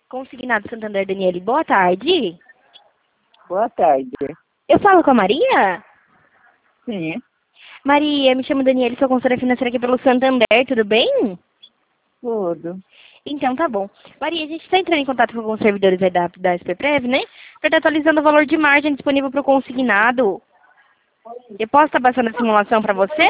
Consignado Santander, Daniele, boa tarde. Boa tarde. Eu falo com a Maria? Sim, Maria, me chamo Daniele, sou consultora financeira aqui pelo Santander, tudo bem? tudo. Então tá bom. Maria, a gente está entrando em contato com alguns servidores aí da SPPrev, né? Para estar atualizando o valor de margem disponível para o consignado. Eu posso estar passando a simulação para você?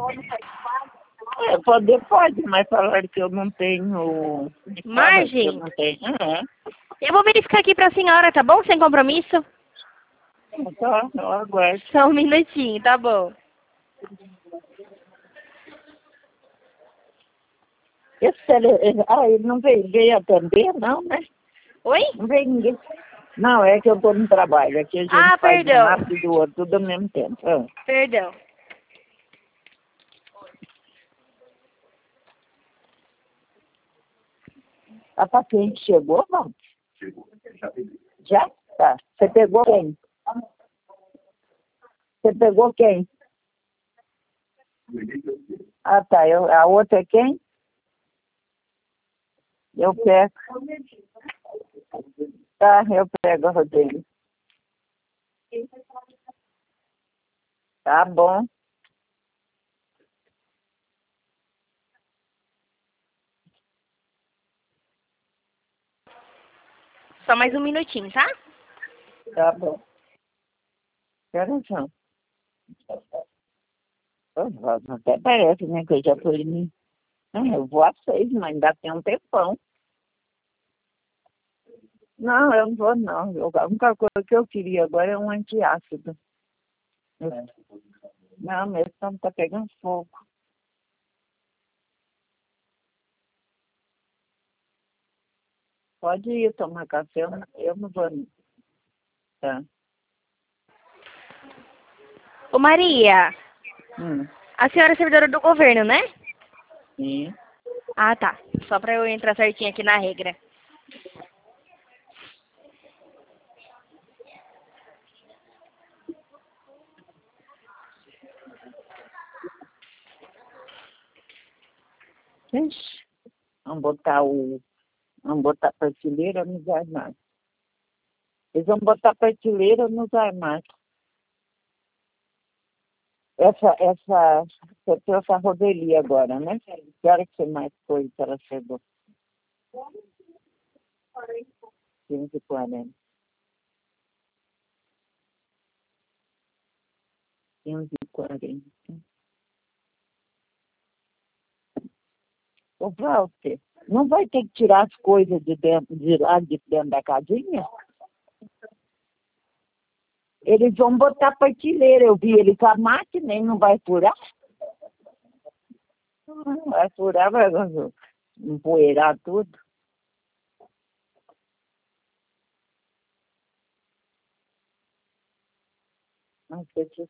Pode, mas falaram que eu não tenho. Me fala que eu Margem? não tenho. Eu vou verificar aqui para a senhora, tá bom? Sem compromisso? Tá, eu aguardo. Só um minutinho, tá bom. Ele não veio atender, não, né? Oi? Não veio ninguém. Não, é que eu estou no trabalho. Aqui a gente Ah, faz de um perdão. lado e do outro, tudo ao mesmo tempo. Perdão. A paciente chegou, não? Já? Tá. Você pegou quem? Você pegou quem? Ah, tá. A outra é quem? Eu pego. Tá, eu pego, Rodrigo. Tá bom. Só mais um minutinho, tá? Tá bom. Pera só. Até parece, né, que eu já tô indo. Eu vou às 6, mas ainda tem um tempão. Não, eu não vou, não. A única coisa que eu queria agora é um antiácido. Não, meu estômago tá pegando fogo. Pode ir tomar café, eu não vou, não. Tá. Ô Maria, Hum, a senhora é servidora do governo, né? sim. Ah, tá. Só pra eu entrar certinho aqui na regra. Ixi, vamos botar prateleira nos armários. Eles vão botar prateleira nos armários. Você trouxe a Rodeli agora, né? Que hora que você mais foi que ela chegou? 15h40. 15h40. Ô, Walter, não vai ter que tirar as coisas de lá de dentro da casinha? Eles vão botar prateleira. Eu vi ele com a máquina e não vai furar? Vai furar, vai empoeirar tudo. Não sei se